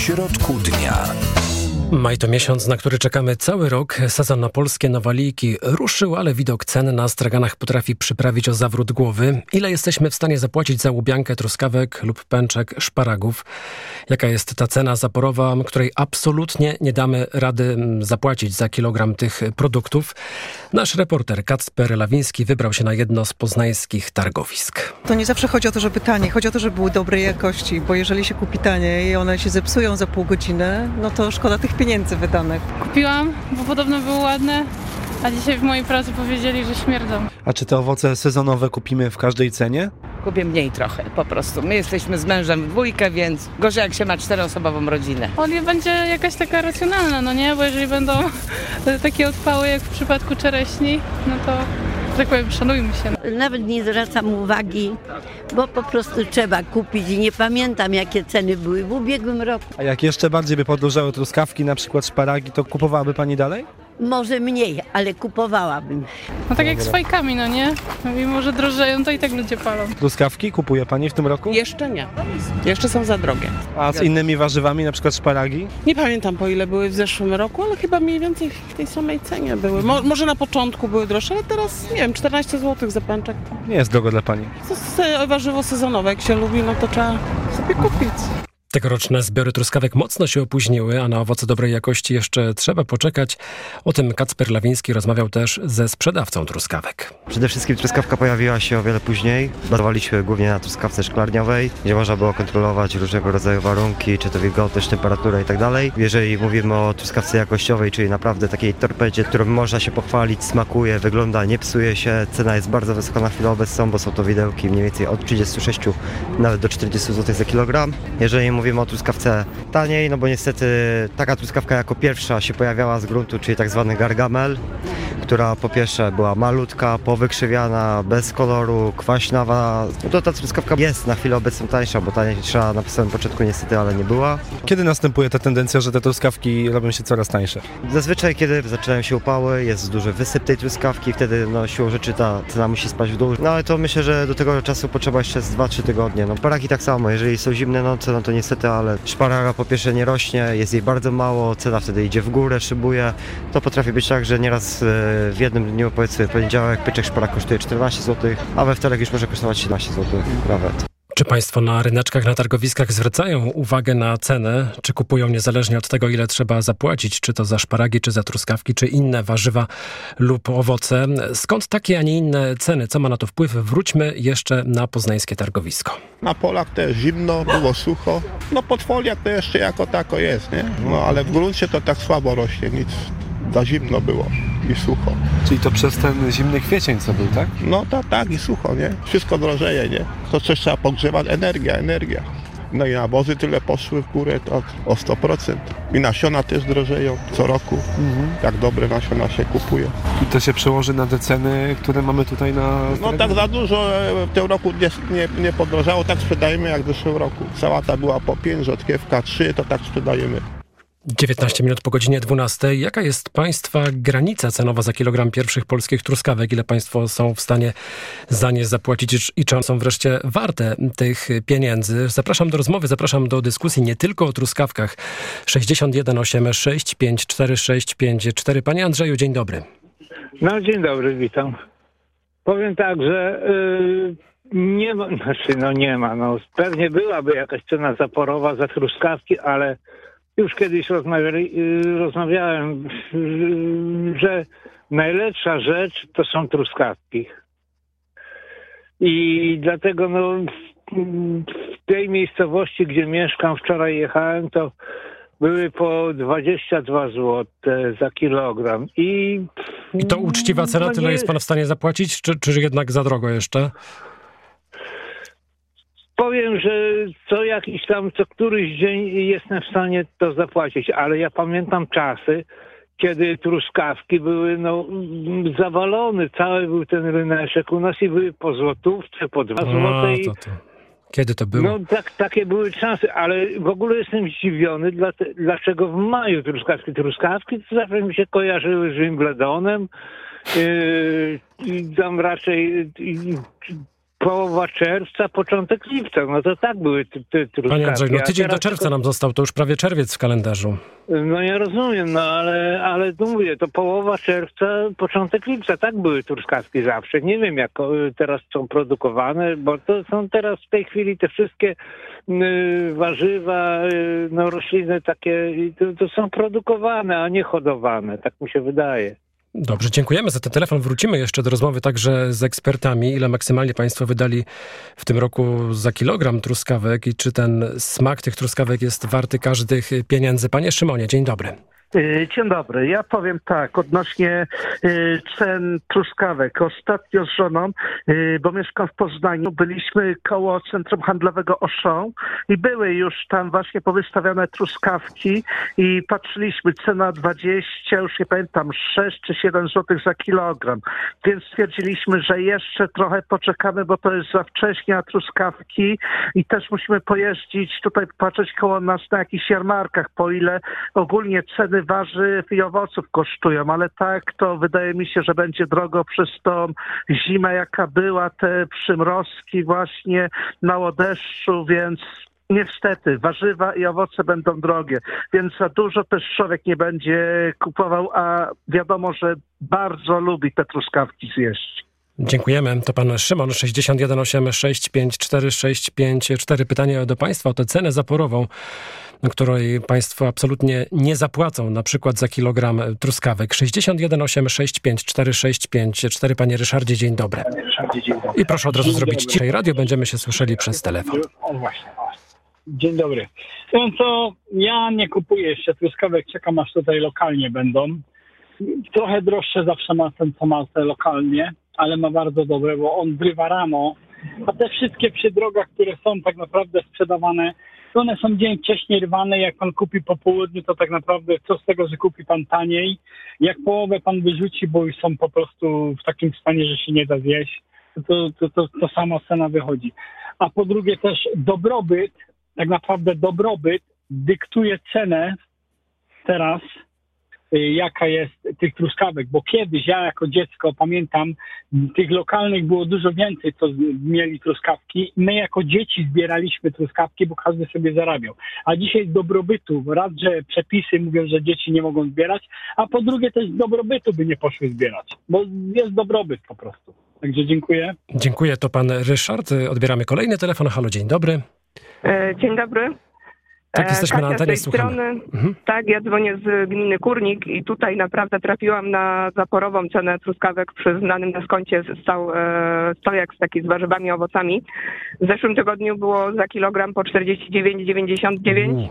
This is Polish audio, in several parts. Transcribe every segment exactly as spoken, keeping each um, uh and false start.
środku dnia. Maj to miesiąc, na który czekamy cały rok. Sezon na polskie nowaliki ruszył, ale widok cen na straganach potrafi przyprawić o zawrót głowy. Ile jesteśmy w stanie zapłacić za łubiankę truskawek lub pęczek szparagów? Jaka jest ta cena zaporowa, której absolutnie nie damy rady zapłacić za kilogram tych produktów? Nasz reporter Kacper Lawiński wybrał się na jedno z poznańskich targowisk. To nie zawsze chodzi o to, żeby taniej. Chodzi o to, żeby były dobrej jakości, bo jeżeli się kupi taniej i one się zepsują za pół godziny, no to szkoda tych pieniędzy wydanych. Kupiłam, bo podobno były ładne, a dzisiaj w mojej pracy powiedzieli, że śmierdzą. A czy te owoce sezonowe kupimy w każdej cenie? Kupię mniej trochę, po prostu. My jesteśmy z mężem w dwójkę, więc gorzej jak się ma czteroosobową rodzinę. Olia będzie jakaś taka racjonalna, no nie? Bo jeżeli będą takie odpały jak w przypadku czereśni, no to, tak powiem, szanujmy się. Nawet nie zwracam uwagi, bo po prostu trzeba kupić i nie pamiętam, jakie ceny były w ubiegłym roku. A jak jeszcze bardziej by podróżały truskawki, na przykład szparagi, to kupowałaby pani dalej? Może mniej, ale kupowałabym. No tak jak z fajkami, no nie? Mimo że drożeją, to i tak ludzie palą. Truskawki kupuje pani w tym roku? Jeszcze nie. Jeszcze są za drogie. A z innymi warzywami, na przykład szparagi? Nie pamiętam, po ile były w zeszłym roku, ale chyba mniej więcej w tej samej cenie były. Mo- może na początku były droższe, ale teraz, nie wiem, czternaście złotych za pęczek. Nie jest drogo dla pani. To jest warzywo sezonowe, jak się lubi, no to trzeba sobie kupić. Tegoroczne zbiory truskawek mocno się opóźniły, a na owoce dobrej jakości jeszcze trzeba poczekać. O tym Kacper Lawiński rozmawiał też ze sprzedawcą truskawek. Przede wszystkim truskawka pojawiła się o wiele później. Bazowaliśmy głównie na truskawce szklarniowej, gdzie można było kontrolować różnego rodzaju warunki, czy to wilgotność, temperaturę i tak dalej. Jeżeli mówimy o truskawce jakościowej, czyli naprawdę takiej torpedzie, którą można się pochwalić, smakuje, wygląda, nie psuje się, cena jest bardzo wysoka na chwilę obecną, bo są to widełki mniej więcej od trzydziestu sześciu nawet do czterdziestu złotych za kilogram. Jeżeli mówimy Mówimy o truskawce taniej, no bo niestety taka truskawka jako pierwsza się pojawiała z gruntu, czyli tak zwany gargamel, która po pierwsze była malutka, powykrzywiana, bez koloru, kwaśnawa. No to ta truskawka jest na chwilę obecną tańsza, bo tańsza na samym początku niestety, ale nie była. Kiedy następuje ta tendencja, że te truskawki robią się coraz tańsze? Zazwyczaj, kiedy zaczynają się upały, jest duży wysyp tej truskawki, wtedy no, siłą rzeczy ta cena musi spaść w dół. No ale to myślę, że do tego czasu potrzeba jeszcze z dwa trzy tygodnie. No paraki tak samo, jeżeli są zimne noce, no to niestety, ale szparaga po pierwsze nie rośnie, jest jej bardzo mało, cena wtedy idzie w górę, szybuje. To potrafi być tak, że nieraz w jednym dniu, powiedzmy w poniedziałek, pyczek szparag kosztuje czternaście złotych, a we wtorek już może kosztować siedemnaście złotych nawet. Czy państwo na ryneczkach, na targowiskach zwracają uwagę na cenę? Czy kupują niezależnie od tego, ile trzeba zapłacić? Czy to za szparagi, czy za truskawki, czy inne warzywa lub owoce? Skąd takie, a nie inne ceny? Co ma na to wpływ? Wróćmy jeszcze na poznańskie targowisko. Na polach też zimno, było sucho. No pod foliach to jeszcze jako tako jest, nie? No ale w gruncie to tak słabo rośnie, nic. Za zimno było i sucho. Czyli to przez ten zimny kwiecień, co był, tak? No tak, tak i sucho, nie? Wszystko drożeje, nie? To coś trzeba pogrzewać, energia, energia. No i nawozy tyle poszły w górę, to o sto procent. I nasiona też drożeją co roku. Mhm. Jak dobre nasiona się kupuje. I to się przełoży na te ceny, które mamy tutaj na... No tak za dużo w tym roku nie, nie, nie podrożało, tak sprzedajemy jak w zeszłym roku. Sałata była po pięć, rzodkiewka trzy, to tak sprzedajemy. dziewiętnaście minut po godzinie dwunastej. Jaka jest państwa granica cenowa za kilogram pierwszych polskich truskawek? Ile państwo są w stanie za nie zapłacić i czy one są wreszcie warte tych pieniędzy? Zapraszam do rozmowy, zapraszam do dyskusji nie tylko o truskawkach. sześćdziesiąt jeden osiemdziesiąt sześć pięć cztery sześć pięć cztery. Panie Andrzeju, dzień dobry. No dzień dobry, witam. Powiem tak, że yy, nie ma, znaczy no nie ma, no pewnie byłaby jakaś cena zaporowa za truskawki, ale już kiedyś rozmawiali, rozmawiałem, że najlepsza rzecz to są truskawki. I dlatego no, w tej miejscowości, gdzie mieszkam, wczoraj jechałem, to były po dwadzieścia dwa złote za kilogram. I, I to uczciwa cena, no tyle nie... jest pan w stanie zapłacić, czy, czy jednak za drogo jeszcze? Powiem, że co jakiś tam, co któryś dzień jestem w stanie to zapłacić, ale ja pamiętam czasy, kiedy truskawki były no zawalone, cały był ten ryneczek u nas i były po złotówce, po dwa złote. To, to. Kiedy to było? No tak, takie były czasy, ale w ogóle jestem zdziwiony, dlaczego w maju truskawki. Truskawki to zawsze mi się kojarzyły z Wimbledonem, yy, i tam raczej... Yy, połowa czerwca, początek lipca. No to tak były te, te truskawki. Panie Andrzej, no A tydzień do teraz czerwca tylko- nam został, to już prawie czerwiec w kalendarzu. No ja rozumiem, no ale, ale tu mówię, to połowa czerwca, początek lipca, tak były truskawki zawsze. Nie wiem, jak o, teraz są produkowane, bo to są teraz w tej chwili te wszystkie y, warzywa, y, no rośliny takie, i to, to są produkowane, a nie hodowane, tak mi się wydaje. Dobrze, dziękujemy za ten telefon. Wrócimy jeszcze do rozmowy także z ekspertami. Ile maksymalnie państwo wydali w tym roku za kilogram truskawek i czy ten smak tych truskawek jest warty każdych pieniędzy? Panie Szymonie, dzień dobry. Dzień dobry. Ja powiem tak, odnośnie y, cen truskawek. Ostatnio z żoną, y, bo mieszkam w Poznaniu, byliśmy koło Centrum Handlowego Auchan i były już tam właśnie powystawiane truskawki i patrzyliśmy, cena dwadzieścia, już nie pamiętam, sześć czy siedem złotych za kilogram. Więc stwierdziliśmy, że jeszcze trochę poczekamy, bo to jest za wcześnie na truskawki i też musimy pojeździć tutaj, patrzeć koło nas na jakichś jarmarkach, po ile ogólnie ceny warzyw i owoców kosztują, ale tak to wydaje mi się, że będzie drogo przez tą zimę, jaka była, te przymrozki właśnie, mało deszczu, więc niestety warzywa i owoce będą drogie, więc za dużo też człowiek nie będzie kupował, a wiadomo, że bardzo lubi te truskawki zjeść. Dziękujemy. To pan Szymon, sześćdziesiąt jeden osiem sześć pięć cztery sześć pięć cztery. Pytanie do państwa o tę cenę zaporową, której państwo absolutnie nie zapłacą, na przykład za kilogram truskawek. sześćdziesiąt jeden osiem sześć pięć cztery sześć pięć cztery. Panie Ryszardzie, dzień dobry. I proszę od razu zrobić ciszej radio, będziemy się słyszeli przez telefon. O właśnie, o. Dzień dobry. No co, ja nie kupuję jeszcze truskawek, czekam aż tutaj lokalnie będą. Trochę droższe zawsze ma ten, co ma te lokalnie, ale ma bardzo dobre, bo on wrywa rano, a te wszystkie przy drogach, które są tak naprawdę sprzedawane, to one są dzień wcześniej rwane. Jak pan kupi po południu, to tak naprawdę co z tego, że kupi pan taniej, jak połowę pan wyrzuci, bo już są po prostu w takim stanie, że się nie da zjeść, to, to, to, to sama cena wychodzi. A po drugie też dobrobyt, tak naprawdę dobrobyt dyktuje cenę teraz, jaka jest tych truskawek, bo kiedyś ja jako dziecko pamiętam, tych lokalnych było dużo więcej, co mieli truskawki. My jako dzieci zbieraliśmy truskawki, bo każdy sobie zarabiał. A dzisiaj z dobrobytu, raz, że przepisy mówią, że dzieci nie mogą zbierać, a po drugie też z dobrobytu by nie poszły zbierać, bo jest dobrobyt po prostu. Także dziękuję. Dziękuję, to pan Ryszard. Odbieramy kolejny telefon. Halo, dzień dobry. Dzień dobry. Tak, jesteśmy Kasia na antenie, z tej słuchamy. strony. Mhm. Tak, ja dzwonię z gminy Kurnik i tutaj naprawdę trafiłam na zaporową cenę truskawek przy znanym na skoncie stał e, stojak z taki z warzywami, owocami. W zeszłym tygodniu było za kilogram po czterdzieści dziewięć dziewięćdziesiąt dziewięć.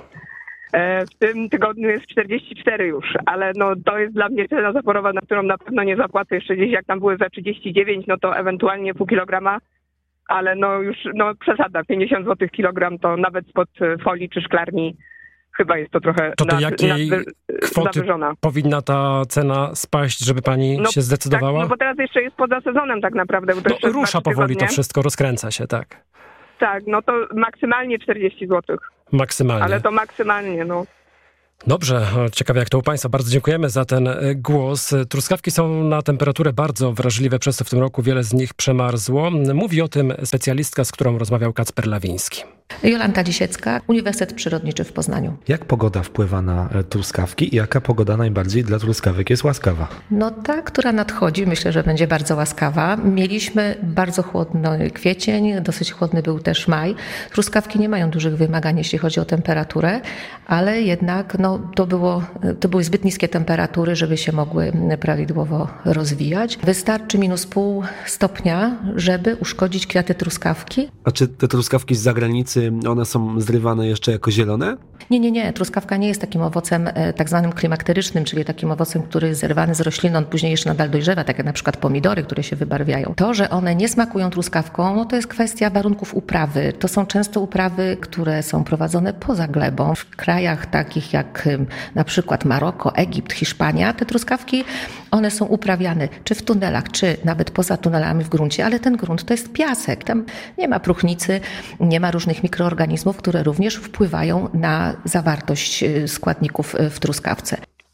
E, w tym tygodniu jest czterdzieści cztery już, ale no to jest dla mnie cena zaporowa, na którą na pewno nie zapłacę jeszcze gdzieś, jak tam były za trzydzieści dziewięć, no to ewentualnie pół kilograma. Ale no już no przesada, pięćdziesiąt złotych kilogram to nawet spod folii czy szklarni chyba jest to trochę To do nad, jakiej nad, kwoty zawyżona. powinna ta cena spaść, żeby pani No, się zdecydowała? Tak, no bo teraz jeszcze jest poza sezonem tak naprawdę. Bo to No, jeszcze rusza dwa, trzy powoli to tygodnie. wszystko, rozkręca się, tak. Tak, no to maksymalnie czterdzieści złotych. Maksymalnie. Ale to maksymalnie, no. Dobrze, ciekawe jak to u państwa. Bardzo dziękujemy za ten głos. Truskawki są na temperaturę bardzo wrażliwe, przez to w tym roku wiele z nich przemarzło. Mówi o tym specjalistka, z którą rozmawiał Kacper Lawiński. Jolanta Lisiecka, Uniwersytet Przyrodniczy w Poznaniu. Jak pogoda wpływa na truskawki i jaka pogoda najbardziej dla truskawek jest łaskawa? No ta, która nadchodzi, myślę, że będzie bardzo łaskawa. Mieliśmy bardzo chłodny kwiecień, dosyć chłodny był też maj. Truskawki nie mają dużych wymagań, jeśli chodzi o temperaturę, ale jednak no, to, było, to były zbyt niskie temperatury, żeby się mogły prawidłowo rozwijać. Wystarczy minus pół stopnia, żeby uszkodzić kwiaty truskawki. A czy te truskawki z zagranicy, one są zrywane jeszcze jako zielone? Nie, nie, nie. Truskawka nie jest takim owocem tak zwanym klimakterycznym, czyli takim owocem, który jest zerwany z rośliny, on później jeszcze nadal dojrzewa, tak jak na przykład pomidory, które się wybarwiają. To, że one nie smakują truskawką, no to jest kwestia warunków uprawy. To są często uprawy, które są prowadzone poza glebą. W krajach takich jak na przykład Maroko, Egipt, Hiszpania, te truskawki, one są uprawiane czy w tunelach, czy nawet poza tunelami w gruncie, ale ten grunt to jest piasek. Tam nie ma próchnicy, nie ma różnych mikroorganizmów, które również wpływają na zawartość składników w truskawce.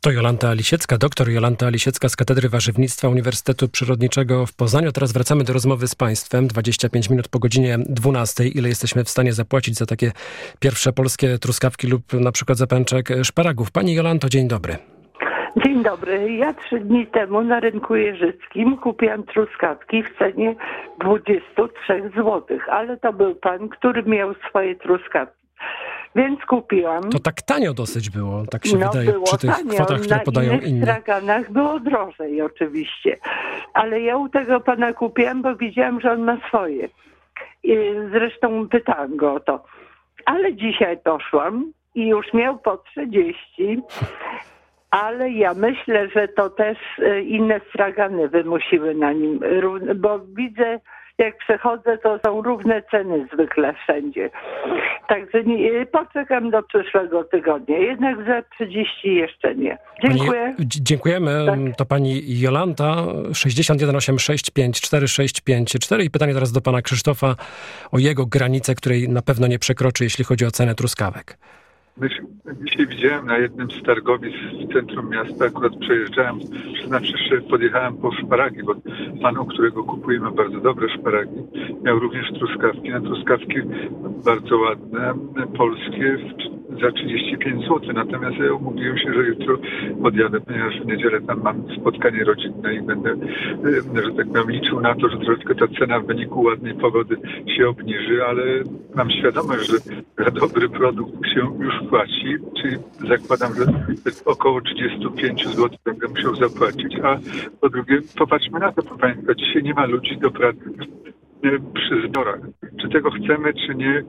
To Jolanta Lisiecka, doktor Jolanta Lisiecka z Katedry Warzywnictwa Uniwersytetu Przyrodniczego w Poznaniu. Teraz wracamy do rozmowy z Państwem. dwadzieścia pięć minut po godzinie dwunastej. Ile jesteśmy w stanie zapłacić za takie pierwsze polskie truskawki lub na przykład za pęczek szparagów? Pani Jolanto, dzień dobry. Dzień dobry. Ja trzy dni temu na rynku jeżyckim kupiłam truskawki w cenie dwadzieścia trzy złote, ale to był pan, który miał swoje truskawki. Więc kupiłam. To tak tanio dosyć było, tak się no, wydaje, było przy tych tanio. kwotach, które na podają innych inni. straganach było drożej oczywiście. Ale ja u tego pana kupiłam, bo widziałam, że on ma swoje. I zresztą pytałam go o to. Ale dzisiaj poszłam i już miał po trzydzieści. Ale ja myślę, że to też inne stragany wymusiły na nim, bo widzę, jak przechodzę, to są równe ceny zwykle wszędzie. Także nie, poczekam do przyszłego tygodnia. Jednak za trzydzieści jeszcze nie. Dziękuję. Pani, dziękujemy. Tak. To pani Jolanta, sześćdziesiąt jeden osiemdziesiąt sześć pięćdziesiąt cztery sześć pięć cztery. I pytanie teraz do pana Krzysztofa o jego granicę, której na pewno nie przekroczy, jeśli chodzi o cenę truskawek. Dzisiaj widziałem na jednym z targowisk w centrum miasta, akurat przejeżdżałem, znaczy podjechałem po szparagi, bo pan, u którego kupuję, ma bardzo dobre szparagi. Miał również truskawki, na truskawki bardzo ładne, polskie, za trzydzieści pięć złotych. Natomiast ja umówiłem się, że jutro podjadę, ponieważ w niedzielę tam mam spotkanie rodzinne i będę, że tak powiem, liczył na to, że troszkę ta cena w wyniku ładnej pogody się obniży, ale mam świadomość, że za dobry produkt się już płaci, czyli zakładam, że około trzydzieści pięć złotych będę musiał zapłacić. A po drugie, popatrzmy na to, proszę Państwa, dzisiaj nie ma ludzi do pracy przy zbiorach. Czy tego chcemy, czy nie,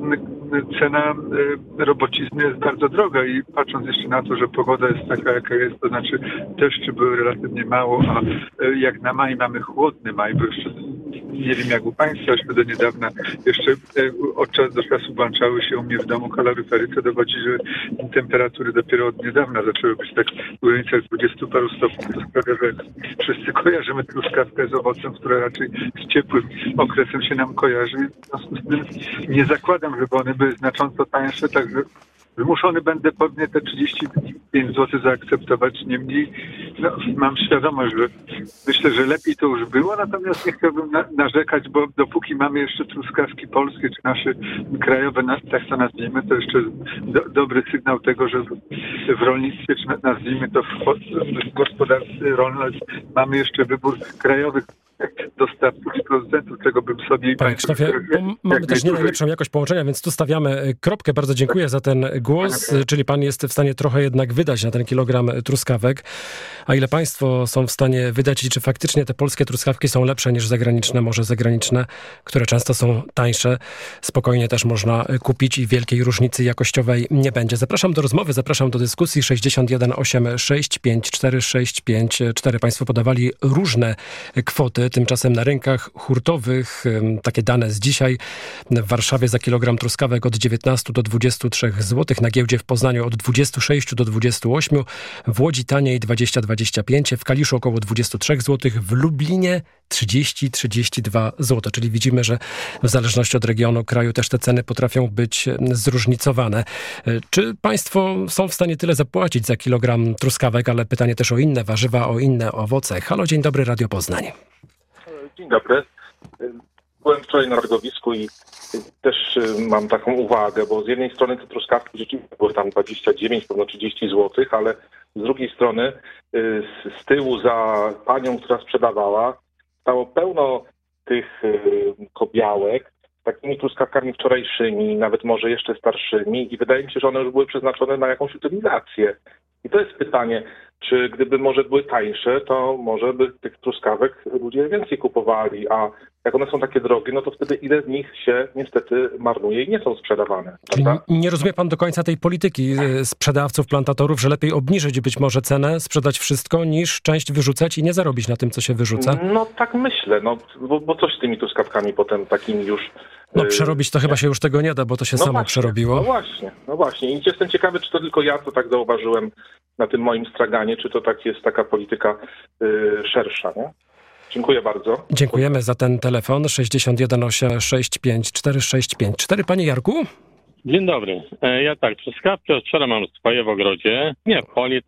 cena robocizny jest bardzo droga i patrząc jeszcze na to, że pogoda jest taka, jaka jest, to znaczy deszczy były relatywnie mało, a jak na maj mamy chłodny maj, bo jeszcze nie wiem jak u Państwa, jeszcze do niedawna jeszcze od czasu do czasu włączały się u mnie w domu kaloryfery, co dowodzi, że temperatury dopiero od niedawna zaczęły być tak w granicach dwudziestu paru stopni. To sprawia, że wszyscy kojarzymy truskawkę z owocem, które raczej z ciepłym okresem się nam kojarzy. W związku z tym nie zakładam, żeby one były znacząco tańsze, także wymuszony będę pewnie te trzydzieści pięć złotych zaakceptować. Niemniej no, mam świadomość, że myślę, że lepiej to już było, natomiast nie chciałbym na, narzekać, bo dopóki mamy jeszcze truskawki polskie, czy nasze krajowe, tak to nazwijmy, to jeszcze do, dobry sygnał tego, że w, w rolnictwie, czy nazwijmy to w, w gospodarce rolnej, mamy jeszcze wybór krajowych dostawców i producentów, czego bym sobie... Panie Krzysztofie, mamy też nie najlepszą jakość połączenia, więc tu stawiamy kropkę. Bardzo dziękuję za ten głos, czyli pan jest w stanie trochę jednak wydać na ten kilogram truskawek. A ile państwo są w stanie wydać i czy faktycznie te polskie truskawki są lepsze niż zagraniczne, może zagraniczne, które często są tańsze, spokojnie też można kupić i wielkiej różnicy jakościowej nie będzie. Zapraszam do rozmowy, zapraszam do dyskusji. sześćdziesiąt jeden osiemdziesiąt sześć pięćdziesiąt cztery sześć pięć cztery. Państwo podawali różne kwoty. Tymczasem na rynkach hurtowych, takie dane z dzisiaj, w Warszawie za kilogram truskawek od dziewiętnastu do dwudziestu trzech złotych, na giełdzie w Poznaniu od dwudziestu sześciu do dwudziestu ośmiu, w Łodzi taniej dwadzieścia dwadzieścia pięć, w Kaliszu około dwudziestu trzech złotych, w Lublinie trzydzieści trzydzieści dwa złote, czyli widzimy, że w zależności od regionu kraju też te ceny potrafią być zróżnicowane. Czy państwo są w stanie tyle zapłacić za kilogram truskawek, ale pytanie też o inne warzywa, o inne owoce. Halo, dzień dobry, Radio Poznań. Dzień dobry. Byłem wczoraj na targowisku i też mam taką uwagę, bo z jednej strony te truskawki rzeczywiście były tam dwadzieścia dziewięć, pewno trzydzieści złotych, ale z drugiej strony z tyłu za panią, która sprzedawała, stało pełno tych kobiałek z takimi truskawkami wczorajszymi, nawet może jeszcze starszymi i wydaje mi się, że one już były przeznaczone na jakąś utylizację. I to jest pytanie, czy gdyby może były tańsze, to może by tych truskawek ludzie więcej kupowali, a jak one są takie drogie, no to wtedy ile z nich się niestety marnuje i nie są sprzedawane. Czyli nie rozumie pan do końca tej polityki sprzedawców, plantatorów, że lepiej obniżyć być może cenę, sprzedać wszystko, niż część wyrzucać i nie zarobić na tym, co się wyrzuca? No tak myślę, no bo, bo coś z tymi truskawkami potem takimi już... No przerobić to chyba się już tego nie da, bo to się no samo właśnie, przerobiło. No właśnie, no właśnie. I jestem ciekawy, czy to tylko ja to tak zauważyłem na tym moim straganie, czy to tak jest taka polityka y, szersza, nie? Dziękuję bardzo. Dziękujemy za ten telefon. sześćdziesiąt jeden osiemdziesiąt sześć pięćdziesiąt cztery sześć pięć cztery. Panie Jarku? Dzień dobry. Ja tak, truskawki od wczoraj mam swoje w ogrodzie. Nie w poli, tak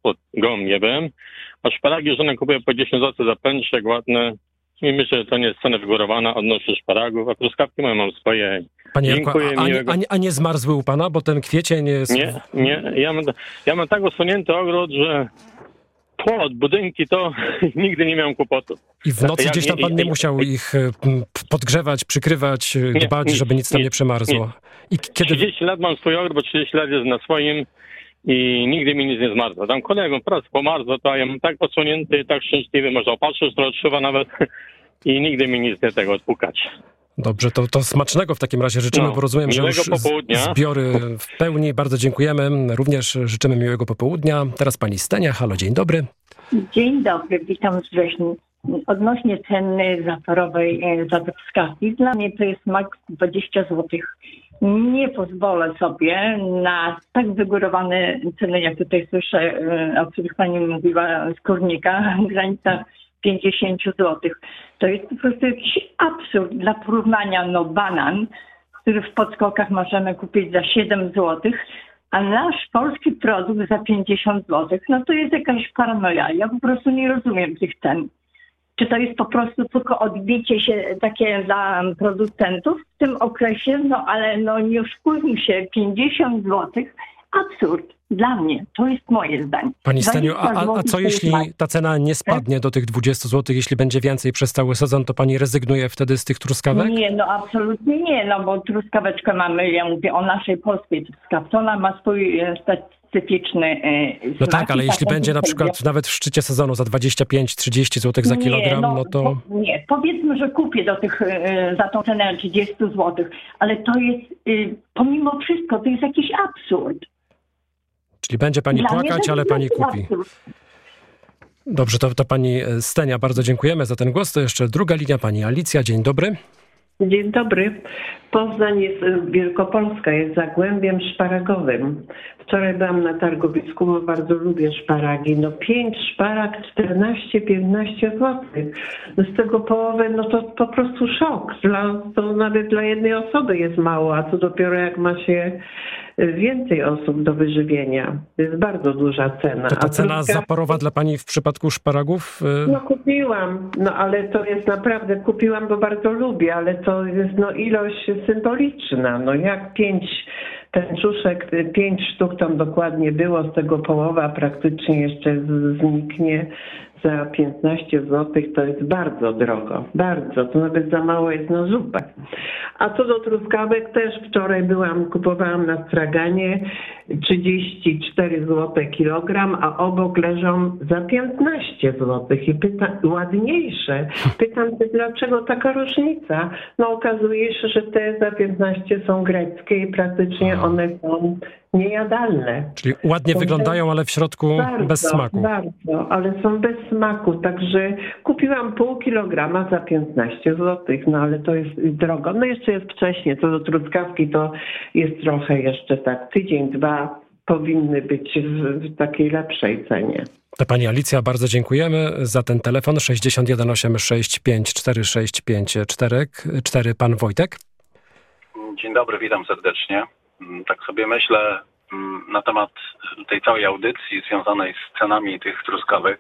pod gołym niebem, a szparagi żona kupuje po dziesięć złotych za pęczek ładne. I myślę, że to nie jest cena wygórowana odnośnie szparagów, a truskawki moje mam swoje. Panie Janku, Dziękuję, a, a, miłego... a, nie, a nie zmarzły u pana, bo ten kwiecień jest... Nie, nie. Ja mam, ja mam tak osłonięty ogród, że płot, budynki to nigdy nie miałem kłopotów. I w nocy Ja, gdzieś tam pan nie, nie musiał nie, ich podgrzewać, przykrywać, nie, dbać, nie, żeby nic tam nie, nie przemarzło. I kiedy... trzydzieści lat mam swój ogród, bo trzydzieści lat jest na swoim i nigdy mi nic nie zmarzło. Tam kolegom pracy pomarzło, to ja mam tak odsłonięty, tak szczęśliwy, można opatrzyć, to odszywa nawet i nigdy mi nic nie tego odpukać. Dobrze, to, to smacznego w takim razie życzymy, no, bo rozumiem, że już popołudnia. Zbiory w pełni. Bardzo dziękujemy. Również życzymy miłego popołudnia. Teraz pani Stenia. Halo, dzień dobry. Dzień dobry, witam z Wrześni. Odnośnie ceny zaporowej za truskawki, dla mnie to jest maks dwadzieścia złotych. Nie pozwolę sobie na tak wygórowane ceny, jak tutaj słyszę, o których pani mówiła z Kurnika, granica pięćdziesiąt złotych. To jest po prostu jakiś absurd. Dla porównania, no banan, który w podskokach możemy kupić za siedem złotych, a nasz polski produkt za pięćdziesiąt złotych, no to jest jakaś paranoja. Ja po prostu nie rozumiem tych cen. Czy to jest po prostu tylko odbicie się takie dla producentów w tym okresie? No ale no nie oszukujmy się, pięćdziesiąt złotych, absurd. Dla mnie, to jest moje zdanie. Pani Steniu, a, a co jeśli ta cena nie spadnie do tych dwudziestu złotych, jeśli będzie więcej przez cały sezon, to pani rezygnuje wtedy z tych truskawek? Nie, no absolutnie nie, no bo truskaweczkę mamy, ja mówię o naszej polskiej truskawce, ona ma swój specyficzny smak. No tak, ale jeśli będzie na przykład nawet w szczycie sezonu za dwadzieścia pięć trzydzieści złotych za kilogram, no, no to... Po, nie, powiedzmy, że kupię do tych, za tą cenę trzydzieści złotych, ale to jest, pomimo wszystko, to jest jakiś absurd. Czyli będzie pani Dla płakać, ale pani kupi. Absurd. Dobrze, to, to pani Stenia, bardzo dziękujemy za ten głos. To jeszcze druga linia, pani Alicja. Dzień dobry. Dzień dobry. Poznań jest, Wielkopolska jest zagłębiem szparagowym. Wczoraj byłam na targowisku, bo bardzo lubię szparagi. No pięć szparag, czternaście piętnaście złotych. No z tego połowę, no to po prostu szok. Dla, to nawet dla jednej osoby jest mało, a co dopiero jak ma się więcej osób do wyżywienia. To jest bardzo duża cena. To ta cena truska... zaporowa dla pani w przypadku szparagów? No kupiłam, no ale to jest naprawdę, kupiłam, bo bardzo lubię, ale to jest no ilość symboliczna. No jak pięć tęczuszek, pięć sztuk tam dokładnie było, z tego połowa praktycznie jeszcze zniknie za piętnaście złotych, to jest bardzo drogo, bardzo, to nawet za mało jest na zupę. A co do truskawek, też wczoraj byłam, kupowałam na straganie trzydzieści cztery złote kilogram, a obok leżą za piętnaście złotych i pytam, ładniejsze. Pytam się, dlaczego taka różnica? No okazuje się, że te za piętnaście są greckie i praktycznie one są niejadalne. Czyli ładnie są wyglądają, bez... ale w środku bardzo, bez smaku. Bardzo, ale są bez smaku, także kupiłam pół kilograma za piętnaście złotych, no ale to jest drogo. No jeszcze jest wcześnie, co do truskawki to jest trochę jeszcze tak, tydzień, dwa powinny być w, w takiej lepszej cenie. To pani Alicja, bardzo dziękujemy za ten telefon sześćdziesiąt jeden osiemdziesiąt sześć pięć cztery sześć pięć cztery. Pan Wojtek. Dzień dobry, witam serdecznie. Tak sobie myślę na temat tej całej audycji związanej z cenami tych truskawek.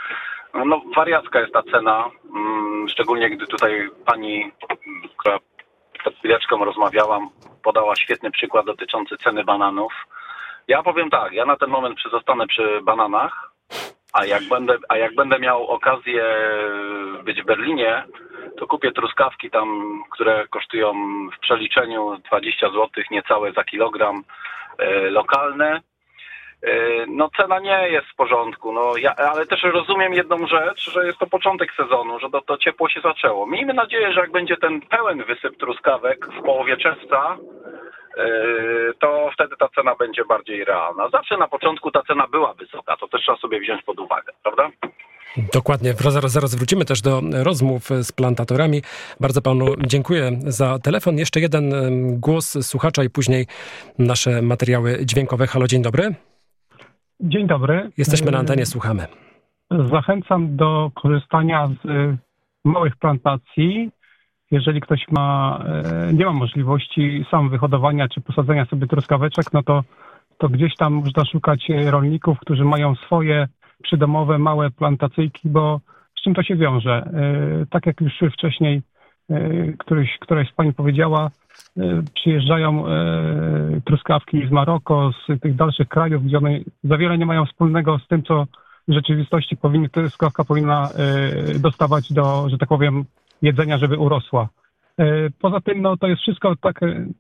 No wariacka jest ta cena, szczególnie gdy tutaj pani, która przed chwileczką rozmawiałam, podała świetny przykład dotyczący ceny bananów. Ja powiem tak, ja na ten moment przyzostanę przy bananach, a jak będę, a jak będę miał okazję być w Berlinie, to kupię truskawki tam, które kosztują w przeliczeniu dwadzieścia złotych niecałe za kilogram, e, lokalne. E, no cena nie jest w porządku, no, ja, ale też rozumiem jedną rzecz, że jest to początek sezonu, że to, to ciepło się zaczęło. Miejmy nadzieję, że jak będzie ten pełen wysyp truskawek w połowie czerwca, e, to wtedy ta cena będzie bardziej realna. Zawsze na początku ta cena była wysoka, to też trzeba sobie wziąć pod uwagę, prawda? Dokładnie. Zaraz, zaraz wrócimy też do rozmów z plantatorami. Bardzo panu dziękuję za telefon. Jeszcze jeden głos słuchacza i później nasze materiały dźwiękowe. Halo, dzień dobry. Dzień dobry. Jesteśmy na antenie, słuchamy. Zachęcam do korzystania z małych plantacji. Jeżeli ktoś ma, nie ma możliwości sam wyhodowania czy posadzenia sobie truskaweczek, no to to gdzieś tam można szukać rolników, którzy mają swoje przydomowe, małe plantacyjki, bo z czym to się wiąże? Tak jak już wcześniej któryś, któraś z pani powiedziała, przyjeżdżają truskawki z Maroko, z tych dalszych krajów, gdzie one za wiele nie mają wspólnego z tym, co w rzeczywistości powinny, truskawka powinna dostawać do, że tak powiem, jedzenia, żeby urosła. Poza tym, no to jest wszystko tak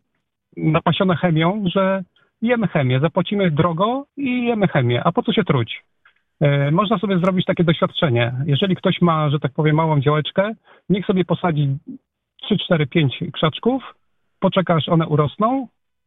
napasione chemią, że jemy chemię, zapłacimy drogo i jemy chemię. A po co się truć? Można sobie zrobić takie doświadczenie. Jeżeli ktoś ma, że tak powiem, małą działeczkę, niech sobie posadzi trzy, cztery, pięć krzaczków, poczeka aż one urosną,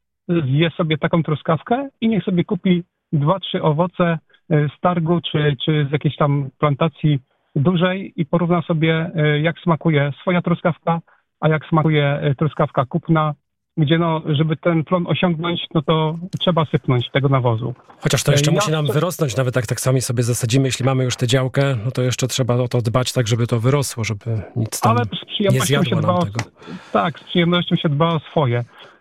zje sobie taką truskawkę i niech sobie kupi dwa, trzy owoce z targu czy, czy z jakiejś tam plantacji dużej i porówna sobie, jak smakuje swoja truskawka, a jak smakuje truskawka kupna, gdzie no, żeby ten plon osiągnąć, no to trzeba sypnąć tego nawozu. Chociaż to jeszcze Ja... musi nam wyrosnąć, nawet jak tak sami sobie zasadzimy, jeśli mamy już tę działkę, no to jeszcze trzeba o to dbać tak, żeby to wyrosło, żeby nic tam Ale z przyjemnością nie zjadło się dba nam o, tego. Tak, z przyjemnością się dba o swoje.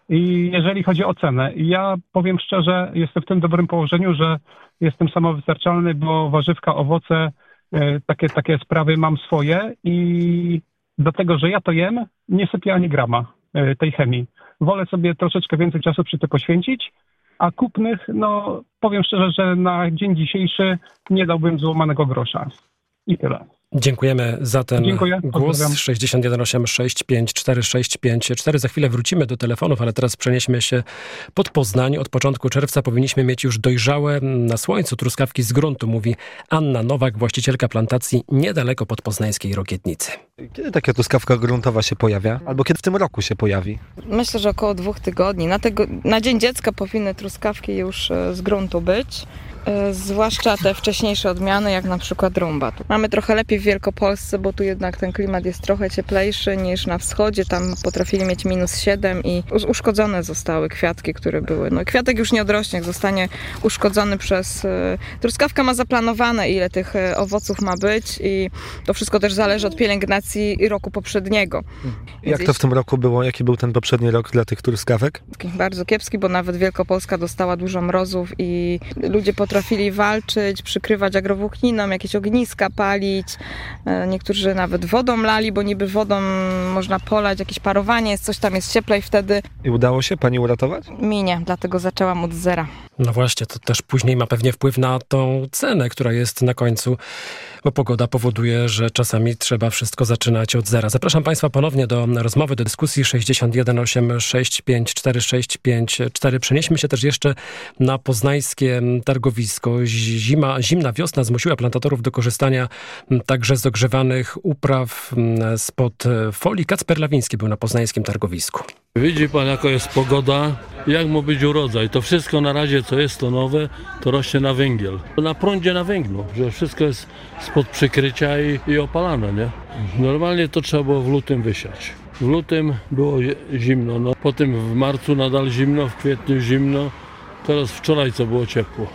I jeżeli chodzi o cenę, ja powiem szczerze, jestem w tym dobrym położeniu, że jestem samowystarczalny, bo warzywka, owoce, takie, takie sprawy mam swoje i do tego, że ja to jem, nie sypię ani grama tej chemii. Wolę sobie troszeczkę więcej czasu przy to poświęcić, a kupnych, no powiem szczerze, że na dzień dzisiejszy nie dałbym złamanego grosza. I tyle. Dziękujemy za ten Dziękuję. głos. Pozdrawiam. sześćdziesiąt jeden osiem sześć pięć cztery sześć pięć cztery. Za chwilę wrócimy do telefonów, ale teraz przenieśmy się pod Poznań. Od początku czerwca powinniśmy mieć już dojrzałe na słońcu truskawki z gruntu, mówi Anna Nowak, właścicielka plantacji niedaleko podpoznańskiej Rokietnicy. Kiedy taka truskawka gruntowa się pojawia? Albo kiedy w tym roku się pojawi? Myślę, że około dwóch tygodni. Na, tego, na Dzień Dziecka powinny truskawki już z gruntu być. Zwłaszcza te wcześniejsze odmiany, jak na przykład rumba. Mamy trochę lepiej w Wielkopolsce, bo tu jednak ten klimat jest trochę cieplejszy niż na wschodzie. Tam potrafili mieć minus siedem i uszkodzone zostały kwiatki, które były. No kwiatek już nie odrośnie, jak zostanie uszkodzony przez... Truskawka ma zaplanowane, ile tych owoców ma być i to wszystko też zależy od pielęgnacji roku poprzedniego. Jak to w tym roku było? Jaki był ten poprzedni rok dla tych truskawek? Bardzo kiepski, bo nawet Wielkopolska dostała dużo mrozów i ludzie potrafili Potrafili walczyć, przykrywać agrowłókniną, jakieś ogniska palić. Niektórzy nawet wodą lali, bo niby wodą można polać, jakieś parowanie jest, coś tam jest cieplej wtedy. I udało się pani uratować? Mi nie, dlatego zaczęłam od zera. No właśnie, to też później ma pewnie wpływ na tą cenę, która jest na końcu, bo pogoda powoduje, że czasami trzeba wszystko zaczynać od zera. Zapraszam Państwa ponownie do rozmowy, do dyskusji sześćdziesiąt jeden osiem sześć pięć cztery sześć pięć cztery. Przenieśmy się też jeszcze na poznańskie targowisko. Zima, zimna wiosna zmusiła plantatorów do korzystania także z ogrzewanych upraw spod folii. Kacper Lawiński był na poznańskim targowisku. Widzi pan, jaka jest pogoda, jak ma być urodzaj. To wszystko na razie, co jest to nowe, to rośnie na węgiel. Na prądzie na węglu, że wszystko jest spod przykrycia i, i opalane, nie? Normalnie to trzeba było w lutym wysiać. W lutym było zimno, no. Potem w marcu nadal zimno, w kwietniu zimno. Teraz wczoraj co było ciepło.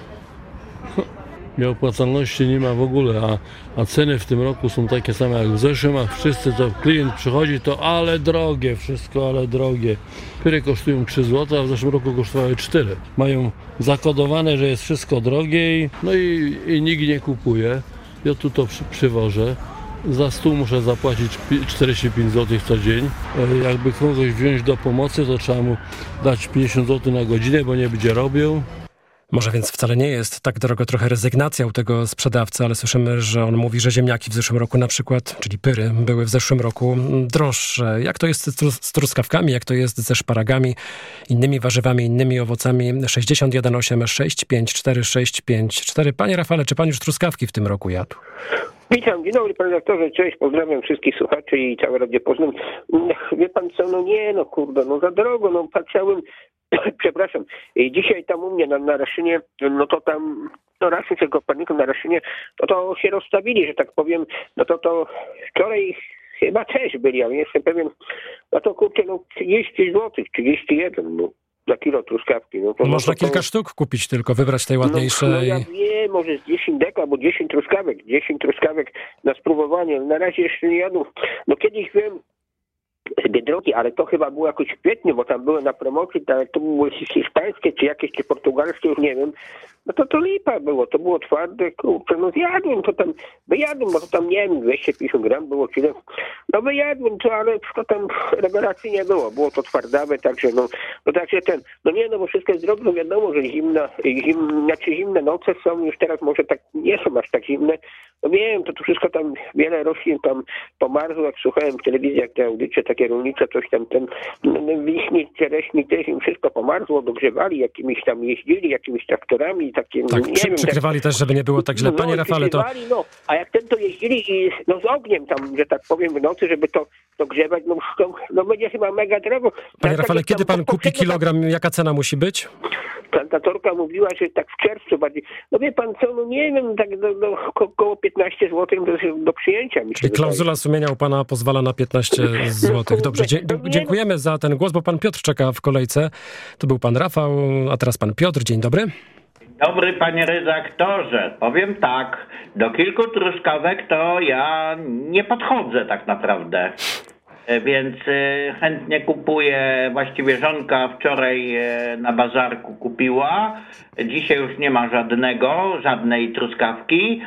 Nieopłacalności nie ma w ogóle, a, a ceny w tym roku są takie same jak w zeszłym, a wszyscy co klient przychodzi, to ale drogie, wszystko ale drogie. Pyry kosztują trzy złote, a w zeszłym roku kosztowały cztery. Mają zakodowane, że jest wszystko drogie i, no i, i nikt nie kupuje. Ja tu to przy, przywożę. Za stół muszę zapłacić czterdzieści pięć złotych co dzień. Jakby kogoś wziąć do pomocy, to trzeba mu dać pięćdziesiąt złotych na godzinę, bo nie będzie robił. Może więc wcale nie jest tak drogo, trochę rezygnacja u tego sprzedawcy, ale słyszymy, że on mówi, że ziemniaki w zeszłym roku na przykład, czyli pyry, były w zeszłym roku droższe. Jak to jest z truskawkami, jak to jest ze szparagami, innymi warzywami, innymi owocami? sześćdziesiąt jeden osiem sześć pięć cztery sześć pięć cztery. Panie Rafale, czy pan już truskawki w tym roku jadł? Witam, dzień dobry panie doktorze, cześć, pozdrawiam wszystkich słuchaczy i całe Radio Poznań. Wie pan co, no nie, no kurde, no za drogo, no patrzyłem, przepraszam, dzisiaj tam u mnie na, na Raszynie, no to tam, no Raszyn czy Koperników na Raszynie, no to się rozstawili, że tak powiem, no to to wczoraj chyba też byli, ale nie jestem pewien, no to kurczę, no trzydzieści złotych, trzydzieści jeden, no. Za kilo truskawki. No to, Można no to, kilka to... sztuk kupić tylko, wybrać tej ładniejszej. No, no ja wiem, może z dziesięć deka albo dziesięć truskawek. dziesięć truskawek na spróbowanie. Na razie jeszcze nie jadł. No kiedyś wiem, Biedronki, ale to chyba było jakoś w kwietniu, bo tam były na promocji, ale to były hiszpańskie, czy jakieś, czy portugalskie, już nie wiem. No to to lipa było, to było twarde, kurczę, no zjadłem to tam, wyjadłem, bo to tam, nie wiem, dwieście pięćdziesiąt gram było, czy no wyjadłem to, ale to tam rewelacji nie było, było to twardawe, także no, no także ten, no nie, no bo wszystko jest drogo, no wiadomo, że zimna, zim, znaczy zimne noce są, już teraz może tak, nie są aż tak zimne, no wiem, to tu wszystko tam, wiele roślin tam pomarzło, jak słuchałem w telewizji, jak te audycje takie rolnicze, coś tam, ten, no, wiśni, czereśni też im wszystko pomarzło, dogrzewali, jakimiś tam jeździli, jakimiś traktorami, takie, tak, nie przy, wiem. Przykrywali tak, też, żeby nie było tak źle. Panie no, Rafale, to... No, a jak ten to jeździli i no z ogniem tam, że tak powiem, w nocy, żeby to dogrzewać, no, to, no będzie chyba mega drogo. Panie tak, Rafale, tak, kiedy tam, pan kupi kilogram, jaka cena musi być? Plantatorka mówiła, że tak w czerwcu bardziej. No wie pan co, no nie wiem, tak do, do, około piętnaście złotych do, do przyjęcia. Mi się Czyli klauzula sumienia u pana pozwala na piętnaście złotych. Dobrze, dzie- dziękujemy za ten głos, bo pan Piotr czeka w kolejce. To był pan Rafał, a teraz pan Piotr. Dzień dobry. Dobry panie redaktorze, powiem tak, do kilku truskawek to ja nie podchodzę tak naprawdę, więc chętnie kupuję, właściwie żonka wczoraj na bazarku kupiła, dzisiaj już nie ma żadnego, żadnej truskawki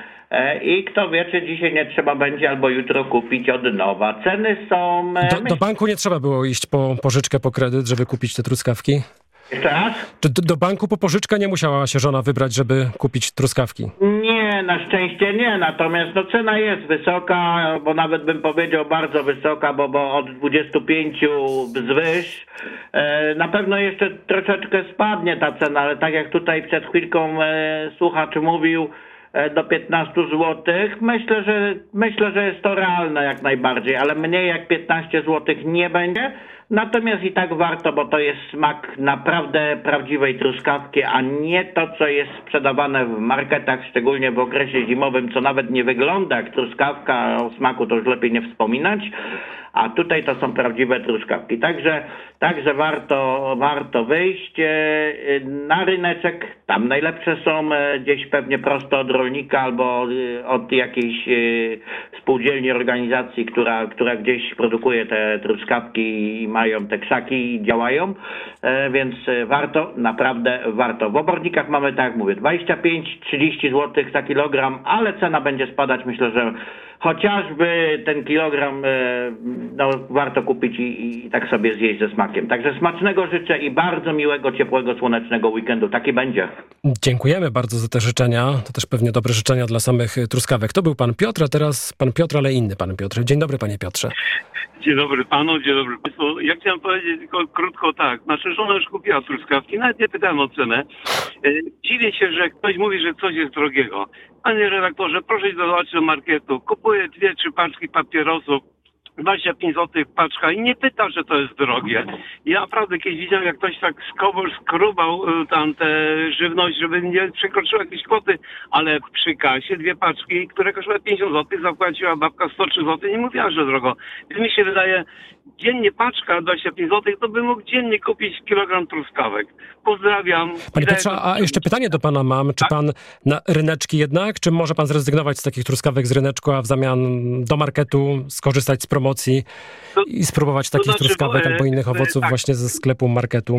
i kto wie, czy dzisiaj nie trzeba będzie albo jutro kupić od nowa. Ceny są... Do, do banku nie trzeba było iść po pożyczkę, po kredyt, żeby kupić te truskawki? Jeszcze raz? Do, do banku po pożyczkę nie musiała się żona wybrać, żeby kupić truskawki? Nie, na szczęście nie, natomiast no, cena jest wysoka, bo nawet bym powiedział bardzo wysoka, bo, bo od dwudziestu pięciu wzwyż. E, na pewno jeszcze troszeczkę spadnie ta cena, ale tak jak tutaj przed chwilką e, słuchacz mówił, e, do piętnastu złotych, myślę, że myślę, że jest to realne jak najbardziej, ale mniej jak piętnaście złotych nie będzie. Natomiast i tak warto, bo to jest smak naprawdę prawdziwej truskawki, a nie to, co jest sprzedawane w marketach, szczególnie w okresie zimowym, co nawet nie wygląda jak truskawka, a o smaku to już lepiej nie wspominać. A tutaj to są prawdziwe truskawki. Także, także warto, warto wyjść na ryneczek. Tam najlepsze są gdzieś pewnie prosto od rolnika albo od jakiejś spółdzielni, organizacji, która, która gdzieś produkuje te truskawki i mają te krzaki i działają. Więc warto, naprawdę warto. W obornikach mamy, tak jak mówię, dwadzieścia pięć trzydzieści złotych za kilogram, ale cena będzie spadać. Myślę, że chociażby ten kilogram no, warto kupić i, i tak sobie zjeść ze smakiem. Także smacznego życzę i bardzo miłego, ciepłego, słonecznego weekendu. Taki będzie. Dziękujemy bardzo za te życzenia. To też pewnie dobre życzenia dla samych truskawek. To był pan Piotr, a teraz pan Piotr, ale inny pan Piotr. Dzień dobry, panie Piotrze. Dzień dobry panu, dzień dobry państwu. Ja chciałem powiedzieć tylko krótko tak. Nasza żona już kupiła truskawki, nawet nie pytałem o cenę. Dziwię się, że ktoś mówi, że coś jest drogiego. Panie redaktorze, proszę zobaczyć do marketu. Kupuję dwie, trzy paczki papierosów, dwadzieścia pięć złotych paczka i nie pyta, że to jest drogie. Ja naprawdę kiedyś widziałem, jak ktoś tak skował, skrubał tam tę żywność, żeby nie przekroczyła jakiejś kwoty, ale przy kasie dwie paczki, które kosztowały pięćdziesiąt złotych, zapłaciła babka sto trzy złote i nie mówiła, że drogo. Więc mi się wydaje, dziennie paczka dwadzieścia pięć złotych, to bym mógł dziennie kupić kilogram truskawek. Pozdrawiam. Panie Piotrze, a jeszcze pytanie do pana mam. Czy pan na ryneczki jednak, czy może pan zrezygnować z takich truskawek z ryneczku, a w zamian do marketu skorzystać z promocji to, i spróbować takich znaczy, truskawek bo, albo innych owoców tak. właśnie ze sklepu, marketu?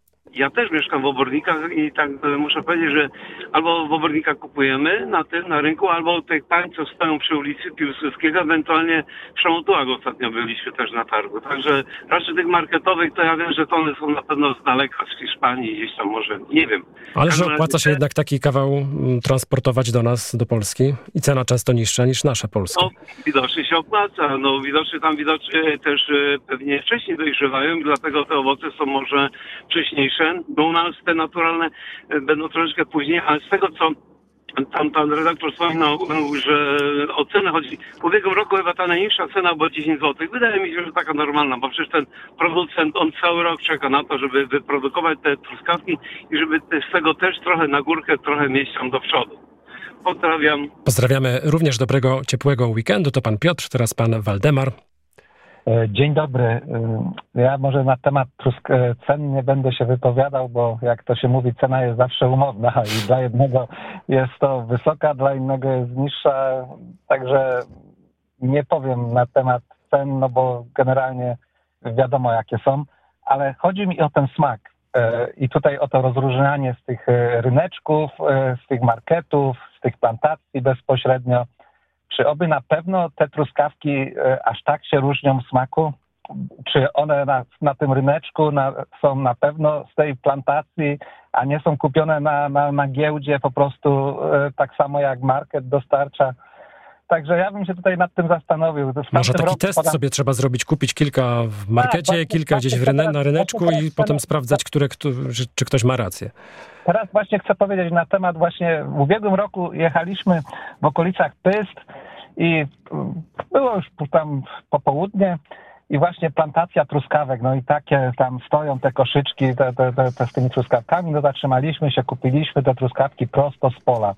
Ja też mieszkam w Obornikach i tak muszę powiedzieć, że albo w Obornikach kupujemy na tym, na rynku, albo tych pań, co stoją przy ulicy Piłsudskiego, ewentualnie w Szamotułach ostatnio byliśmy też na targu. Także raczej tych marketowych to ja wiem, że to one są na pewno z daleka, z Hiszpanii, gdzieś tam może, nie wiem. Ale że opłaca się jednak taki kawał transportować do nas, do Polski i cena często niższa niż nasze polskie. No, widocznie się opłaca, no widocznie tam widocznie też pewnie wcześniej dojrzewają, dlatego te owoce są może wcześniejsze. Bo u nas te naturalne będą troszeczkę później, ale z tego, co tam pan redaktor wspominał, że o cenę chodzi. W ubiegłym roku chyba ta najniższa cena była dziesięć złotych. Wydaje mi się, że taka normalna, bo przecież ten producent, on cały rok czeka na to, żeby wyprodukować te truskawki i żeby z tego też trochę na górkę, trochę mieć tam do przodu. Pozdrawiam. Pozdrawiamy również dobrego, ciepłego weekendu. To pan Piotr, teraz pan Waldemar. Dzień dobry. Ja może na temat trusk- cen nie będę się wypowiadał, bo jak to się mówi, cena jest zawsze umowna i dla jednego jest to wysoka, dla innego jest niższa. Także nie powiem na temat cen, no bo generalnie wiadomo jakie są, ale chodzi mi o ten smak i tutaj o to rozróżnianie z tych ryneczków, z tych marketów, z tych plantacji bezpośrednio. Czy oby na pewno te truskawki aż tak się różnią w smaku? Czy one na, na tym ryneczku na, są na pewno z tej plantacji, a nie są kupione na, na, na giełdzie po prostu e, tak samo jak market dostarcza? Także ja bym się tutaj nad tym zastanowił. Może taki roku test podam... sobie trzeba zrobić, kupić kilka w markecie, właśnie, kilka właśnie gdzieś w ryne, teraz, na ryneczku właśnie i teraz, potem teraz, sprawdzać, które, kto, czy ktoś ma rację. Teraz właśnie chcę powiedzieć na temat właśnie, w ubiegłym roku jechaliśmy w okolicach Pyst i było już tam popołudnie i właśnie plantacja truskawek, no i takie tam stoją te koszyczki te, te, te, te z tymi truskawkami, no zatrzymaliśmy się, kupiliśmy te truskawki prosto z pola.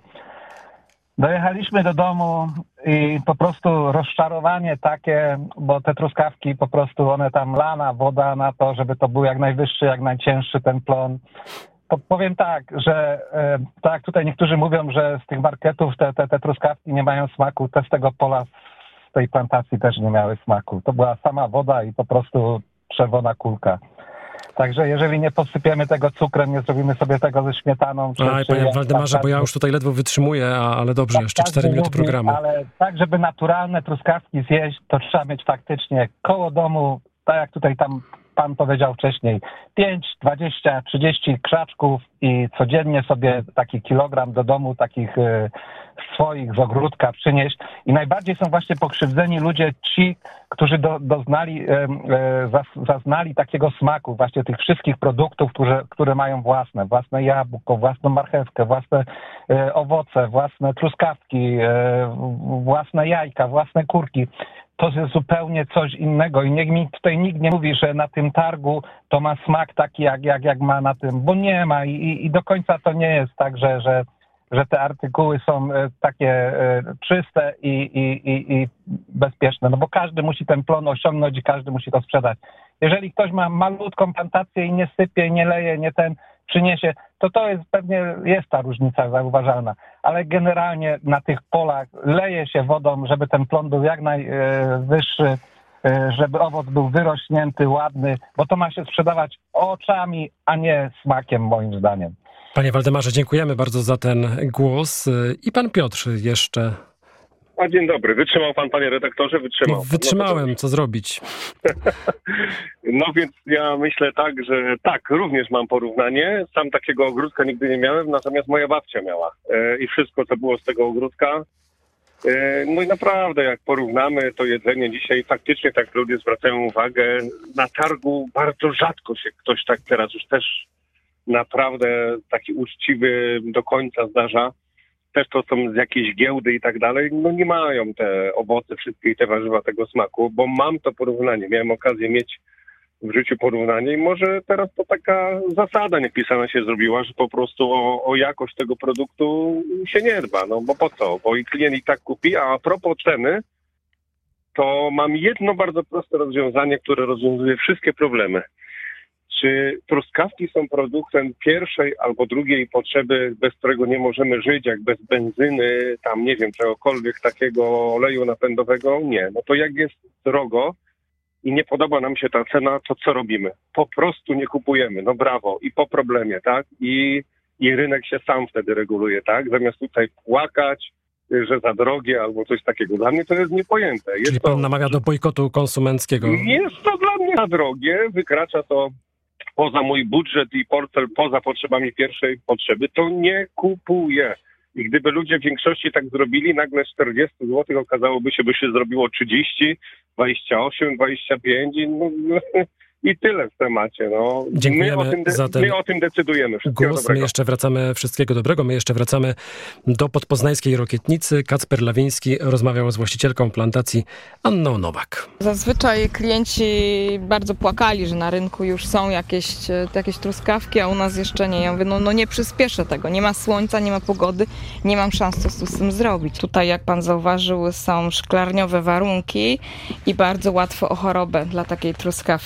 Dojechaliśmy do domu i po prostu rozczarowanie takie, bo te truskawki po prostu one tam lana woda na to, żeby to był jak najwyższy, jak najcięższy ten plon. To powiem tak, że e, tak tutaj niektórzy mówią, że z tych marketów te, te, te truskawki nie mają smaku, te z tego pola z tej plantacji też nie miały smaku. To była sama woda i po prostu czerwona kulka. Także jeżeli nie posypiemy tego cukrem, nie zrobimy sobie tego ze śmietaną... Czy, Aj, czy panie jak, Waldemarze, tak, bo ja już tutaj ledwo wytrzymuję, a, ale dobrze, tak, jeszcze cztery minuty lubi, programu. Ale tak, żeby naturalne truskawki zjeść, to trzeba mieć faktycznie koło domu, tak jak tutaj tam pan powiedział wcześniej, pięć, dwadzieścia, trzydzieści krzaczków i codziennie sobie taki kilogram do domu takich y, swoich z ogródka przynieść. I najbardziej są właśnie pokrzywdzeni ludzie ci, którzy do, doznali, y, y, zas, zaznali takiego smaku właśnie tych wszystkich produktów, które, które mają własne, własne jabłko, własną marchewkę, własne y, owoce, własne truskawki, y, własne jajka, własne kurki. To jest zupełnie coś innego i niech mi tutaj nikt nie mówi, że na tym targu to ma smak taki, jak, jak, jak ma na tym, bo nie ma i, i do końca to nie jest tak, że, że, że te artykuły są takie czyste i, i, i, i bezpieczne, no bo każdy musi ten plon osiągnąć i każdy musi to sprzedać. Jeżeli ktoś ma malutką plantację i nie sypie, nie leje, nie ten przyniesie, to to jest pewnie, jest ta różnica zauważalna, ale generalnie na tych polach leje się wodą, żeby ten plon był jak najwyższy, żeby owoc był wyrośnięty, ładny, bo to ma się sprzedawać oczami, a nie smakiem moim zdaniem. Panie Waldemarze, dziękujemy bardzo za ten głos. I pan Piotr jeszcze. A dzień dobry. Wytrzymał pan, panie redaktorze? Wytrzymał. Wytrzymałem, no co zrobić? No więc ja myślę tak, że tak, również mam porównanie. Sam takiego ogródka nigdy nie miałem, natomiast moja babcia miała. E, I wszystko, co było z tego ogródka. E, no i naprawdę, jak porównamy to jedzenie dzisiaj, faktycznie tak ludzie zwracają uwagę. Na targu bardzo rzadko się ktoś tak teraz już też naprawdę taki uczciwy do końca zdarza. Też to są z jakiejś giełdy i tak dalej, no nie mają te owoce wszystkie i te warzywa tego smaku, bo mam to porównanie, miałem okazję mieć w życiu porównanie i może teraz to taka zasada niepisana się zrobiła, że po prostu o, o jakość tego produktu się nie dba, no bo po co, bo i klient i tak kupi, a a propos ceny, to mam jedno bardzo proste rozwiązanie, które rozwiązuje wszystkie problemy. Czy truskawki są produktem pierwszej albo drugiej potrzeby, bez którego nie możemy żyć, jak bez benzyny, tam nie wiem, czegokolwiek takiego oleju napędowego? Nie. No to jak jest drogo i nie podoba nam się ta cena, to co robimy? Po prostu nie kupujemy. No brawo. I po problemie, tak? I, i rynek się sam wtedy reguluje, tak? Zamiast tutaj płakać, że za drogie albo coś takiego. Dla mnie to jest niepojęte. Jest Czyli pan to, namawia do bojkotu konsumenckiego? Jest to dla mnie za drogie. Wykracza to poza mój budżet i portfel, poza potrzebami pierwszej potrzeby, to nie kupuję. I gdyby ludzie w większości tak zrobili, nagle czterdzieści złotych okazałoby się, by się zrobiło trzydzieści, dwadzieścia osiem, dwadzieścia pięć i, no, i tyle w temacie. No. Dziękujemy my o tym de- za ten my o tym decydujemy. Wszystkiego głos. dobrego. My jeszcze wracamy, wszystkiego dobrego. My jeszcze wracamy do podpoznańskiej Rokietnicy. Kacper Lawiński rozmawiał z właścicielką plantacji Anną Nowak. Zazwyczaj klienci bardzo płakali, że na rynku już są jakieś, jakieś truskawki, a u nas jeszcze nie. Ja mówię, no, no nie przyspieszę tego. Nie ma słońca, nie ma pogody, nie mam szans co z tym zrobić. Tutaj, jak pan zauważył, są szklarniowe warunki i bardzo łatwo o chorobę dla takiej truskawki.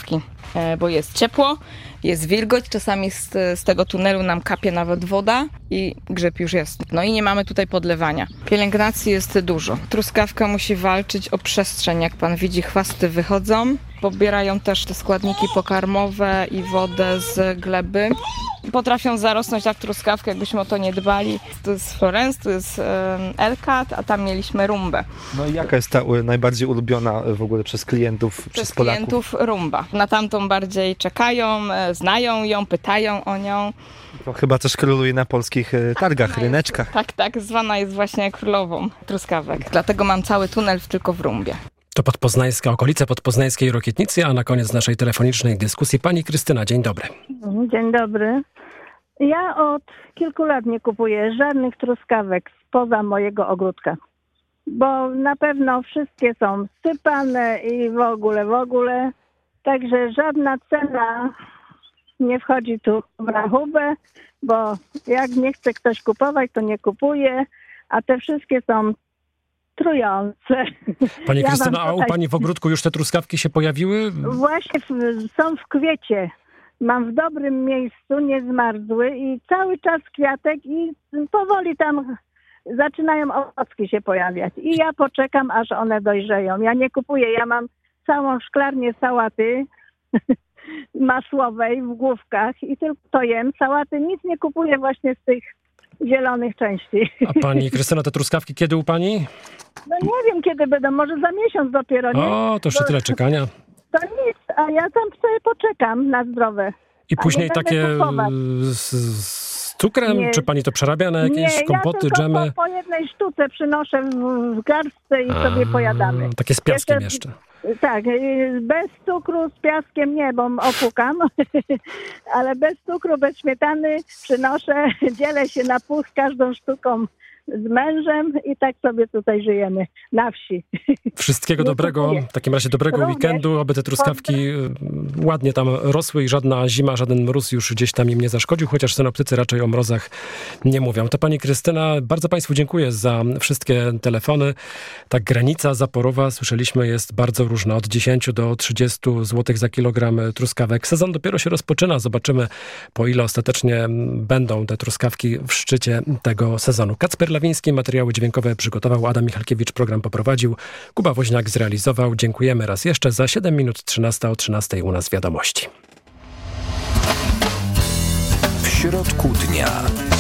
bo jest ciepło, jest wilgoć, czasami z, z tego tunelu nam kapie nawet woda i grzyb już jest. No i nie mamy tutaj podlewania. Pielęgnacji jest dużo. Truskawka musi walczyć o przestrzeń. Jak pan widzi, chwasty wychodzą. Pobierają też te składniki pokarmowe i wodę z gleby. Potrafią zarosnąć jak truskawkę, jakbyśmy o to nie dbali. To jest Florence, to jest Elkat, a tam mieliśmy rumbę. No i jaka jest ta najbardziej ulubiona w ogóle przez klientów, przez, przez Polaków? klientów rumba. Na tamtą bardziej czekają, znają ją, pytają o nią. To chyba też króluje na polskich targach, ryneczkach. Tak, tak, zwana jest właśnie królową truskawek. Dlatego mam cały tunel tylko w rumbie. To podpoznańska okolice podpoznańskiej Rokietnicy, a na koniec naszej telefonicznej dyskusji pani Krystyna. Dzień dobry. Dzień dobry. Ja od kilku lat nie kupuję żadnych truskawek spoza mojego ogródka, bo na pewno wszystkie są sypane i w ogóle, w ogóle. Także żadna cena nie wchodzi tu w rachubę, bo jak nie chce ktoś kupować, to nie kupuje, a te wszystkie są trujące. Pani Ja Krystyna, mam a u tutaj- pani w ogródku już te truskawki się pojawiły? Właśnie w, są w kwiecie. Mam w dobrym miejscu, nie zmarzły i cały czas kwiatek i powoli tam zaczynają owocki się pojawiać. I ja poczekam, aż one dojrzeją. Ja nie kupuję, ja mam całą szklarnię sałaty masłowej w główkach i tylko to jem. Sałaty nic nie kupuję właśnie z tych zielonych części. A pani Krystyna, te truskawki kiedy u pani? No nie wiem kiedy będą, może za miesiąc dopiero, nie? O, to jeszcze Bo- tyle czekania. To nic, a ja tam sobie poczekam na zdrowe. I A później nie będę takie kupować. z, z cukrem? Nie. Czy pani to przerabia na jakieś nie, kompoty, ja tylko dżemy? Po, po jednej sztuce przynoszę w, w garstce i sobie pojadamy. Takie z piaskiem jeszcze. Tak, y, bez cukru, z piaskiem nie, bo opukam, ale bez cukru, bez śmietany przynoszę, dzielę się na pół z każdą sztuką z mężem i tak sobie tutaj żyjemy na wsi. Wszystkiego Nie dobrego, kupuję. w takim razie dobrego Również. weekendu, aby te truskawki y, ładnie tam rosły i żadna zima, żaden mróz już gdzieś tam im nie zaszkodził, chociaż synoptycy raczej o mrozach nie mówią. To pani Krystyna, bardzo państwu dziękuję za wszystkie telefony. Ta granica zaporowa, słyszeliśmy, jest bardzo różna, od dziesięć do trzydziestu złotych za kilogram truskawek. Sezon dopiero się rozpoczyna, zobaczymy, po ile ostatecznie będą te truskawki w szczycie tego sezonu. Kacper Lawiński, materiały dźwiękowe przygotował, Adam Michalkiewicz program poprowadził, Kuba Woźniak zrealizował. Dziękujemy raz jeszcze. Za siedem minut trzynasta o trzynastej u nas wiadomości. W środku dnia.